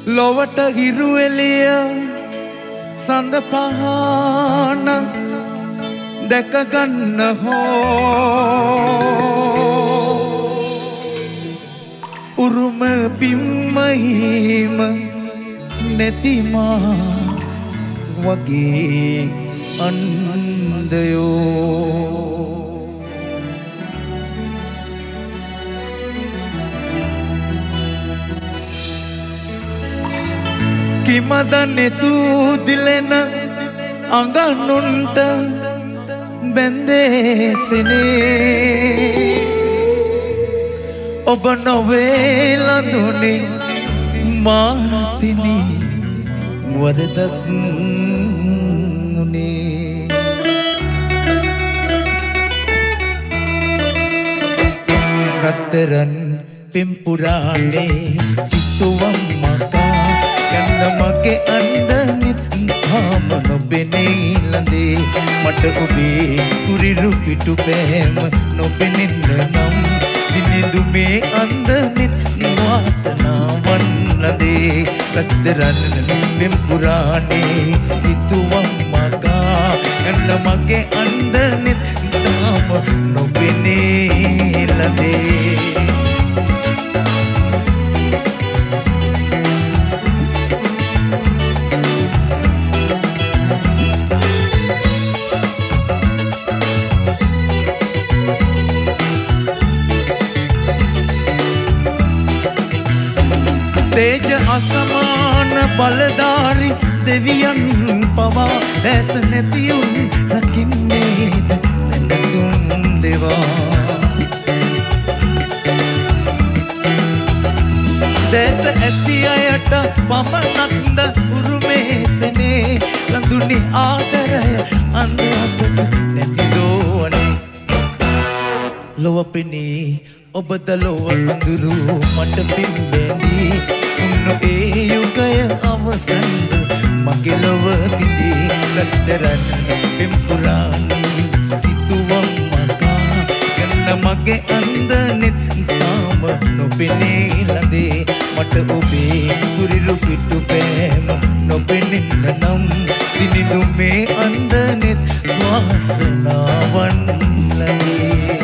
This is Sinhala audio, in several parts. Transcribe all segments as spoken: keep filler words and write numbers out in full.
ලොවට හිරු එළිය සඳ පහන දැක ගන්න හෝ උරුම පිම්මහිම නැතිමා වගේ අන්දයෝ කිමද නෙතු දිලෙන අඟනුන්ට බැන්දේසනේ ඔබ නොවේලඳුනේ මාතිනි වදතක් උනේ රත්තරන් පිම්පුරානේ සිතුවම් මකා යන්න මගේ අන්දනිත් හාම නොබෙනේ ලඳේ මට ඔබේ කුරිරු පිටු පෑම නොබෙනෙන්න නම් දිනෙදු මේ අන්දනිත් වාසනාවන් ලඳේ රත්තරන් පිම්පුරානේ සිතුවම් මකා යන්න මගේ අන්දනිත් හාම නොබෙනේ ලඳේ තේජ අසමාන බලධාරි දෙවියන් පවා දැස නැතිවුන් රකින්නේද සැනසුම් දෙවා දැස ඇති අයට පමණක්ද උරුමේසනේ ලඳුනි ආදරය අන්දරට නැතිදෝවනේ ලොව පෙනී ඔබද ලොව අඳුරු මට පිම්බෙදී උන්නු ඒ යුගය අවසන්ද මගේ ලොව දිදී රත්තරන් පිම්පුරානී සිතුවම් මකා යන්න මගේ අන්දනෙත් තාම නොපෙනේ ලඳේ මට ඔබේ කුරිරු පිටු පෑම නොපෙනෙන්න නම් දිනිදු මේ අන්දනෙත් වාසනාවන් ලඳේ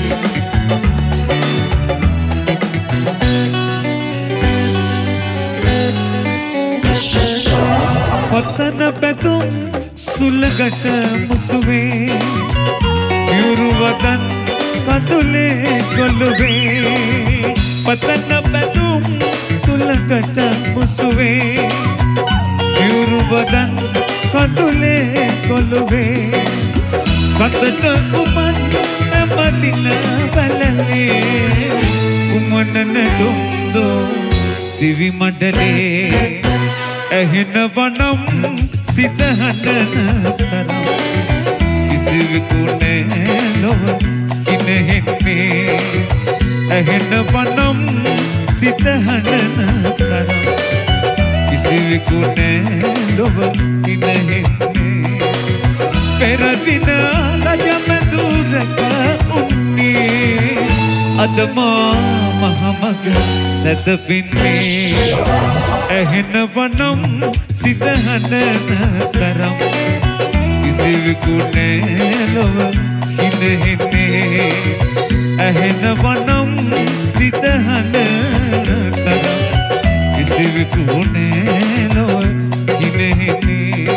ඔතන පැතුම් සුළඟට මුසුවේ යුරුවදන් කඳුලේ ගොළුවේ ඔතන පැතුම් සුළඟට මුසුවේ යුරුවදන් කඳුලේ ගොළුවේ සතට උමන් නැමදින බැලලේ උමන නැඩුම්දෝ දිවි මඩලේ ඇහෙන වනම් සිත හඬන තරම් කිසිවෙකු නෑ ලොව කිනෙහෙන්නේ ඇහෙන වනම් සිත හඬන තරම් කිසිවෙකු නෑ ලොව කිනෙහෙන්නේ පෙරදින රජමැදුරක උන්නේ අදමා මහමග සැදපින්නේ ඇහෙන වනම් සිත හඬන තරම් කිසිවෙකු නෑ ලොව හිනෙන්නේ ඇහෙන වනම් සිත හඬන තරම් කිසිවෙකු නෑ ලොව හිනෙන්නේ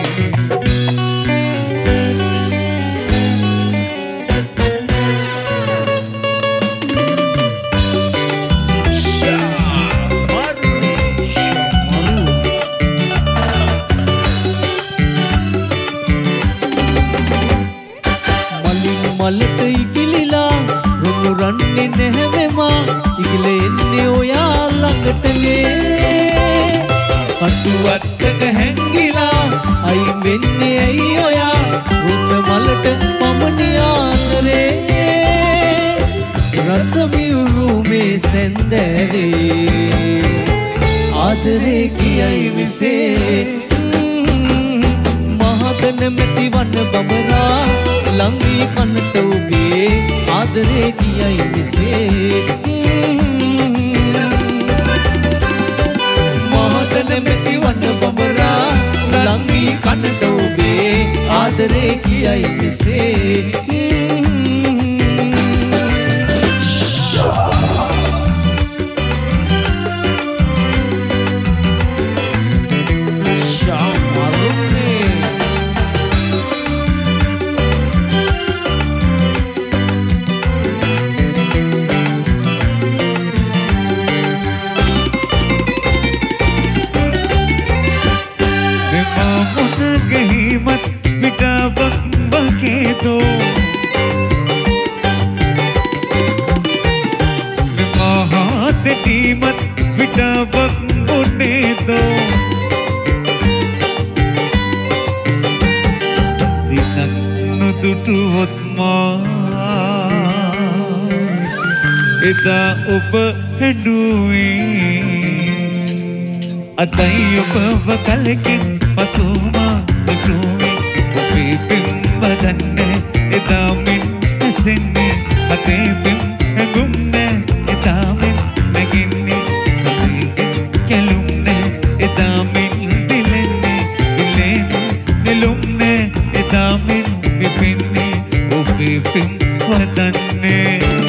මලට ඉකිලිලා රුණු රන්නේ නැහැවෙමා ඉකිලෙන්නේ ඔයා ළඟටනේ අටුවත්තක හැංගිලා අයින් වෙන්නේ ඇයි ඔයා රුස මලට පමණියාතරේ රස මියුරු මේ සැන්දෑවේ ආදරේ කියයි විසේ මහදන මෙති වන බඹරා ලංවී කනට ඔබේ ආදරේ කියයි විසේ මහදන කනට ඔබේ ආදරේ කියයි මෙසේ टीमत विटावक बोने दो दिनक नुदुटुवत मा එදා ඔබ හැඬුවේ අදයි ඔබව කලකින් පසුමා දුටුවේ ඔබේ පිම්බ දන්නේ එදා මින් ඇසෙන්නේ අතේ පිම් හැඟුම්නේ එදා මින් නැගින්නේ සමීගෙන් කැලුම්නේ එදා මින් දිලෙන්නේ දිලෙන්නේ නෙළුම්නේ එදා මින් පිපින්නේ ඔබේ පිම් වදන්නේ